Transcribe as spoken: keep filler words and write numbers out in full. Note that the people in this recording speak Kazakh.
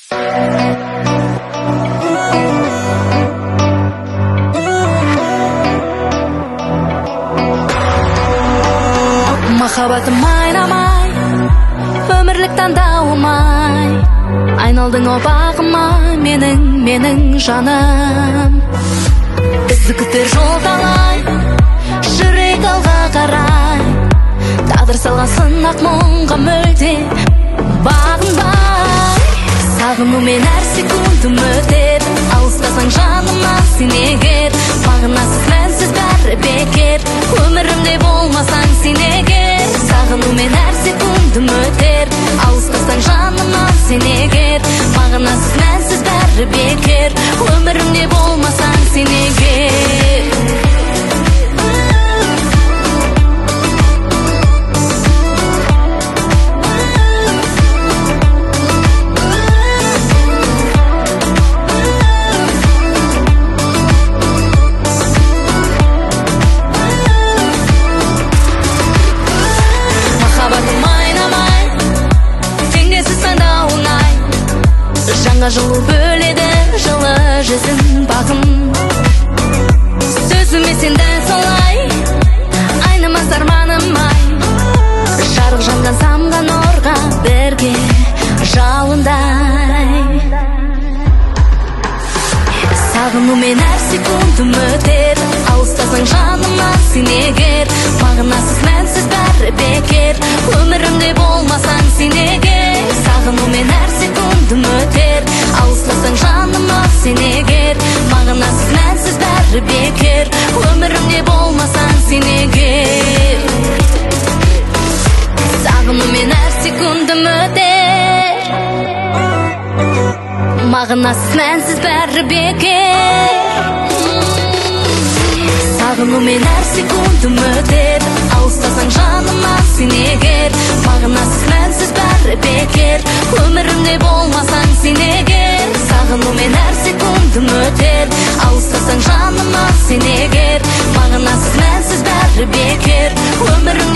Махаббатым айнамай, өмірлік таңдауымай, айналдың опағыма, менің, менің жаным. Бізді күтер жол талай, жүрек алға қарай, тағдыр салған сынақ мұңға мүлде бағынбай. Сағынумен әр секундым өтер, алыстасаң жаныма сен егер, мағынасыз мәнсіз бәрі бекер, өмірімде болмасаң сен егер. Сағынумен әр секундым өтер, алыстасаң жаныма сен егер, мағынасыз мәнсіз бәрі бекер, өмірімде болмасаң сен егер. Жанға жылу бөледі жылы жүзін бағым, сөзіме сен дәл солай, айнымас арманым ай, жарық жанған самған орға бірге жалындай. Сағынумен әр секундым өтер, алыстасаң жаныма сен егер, мағынасыз мәнсіз бәрі бекер, өмірімде болмасаң сен егер. Сағынумен әр секундым өтер, алыстасаң жаныма сен егер, мағынасыз мәнсіз бәрі бекер, өмірімде болмасаң сен егер. Сағынумен әр секундым өтер, мағынасыз мәнсіз бәрі бекер. Сағынумен әр секундым өтер, алыстасаң жаныма сен егер, мағынасыз мәнсіз бәрі бекер, өмірімде болмасаң сен егер. Сағынумен әр секундым өтер, алыстасаң жаныма сен егер, мағынасыз мәнсіз бәрі бекер, өмірімде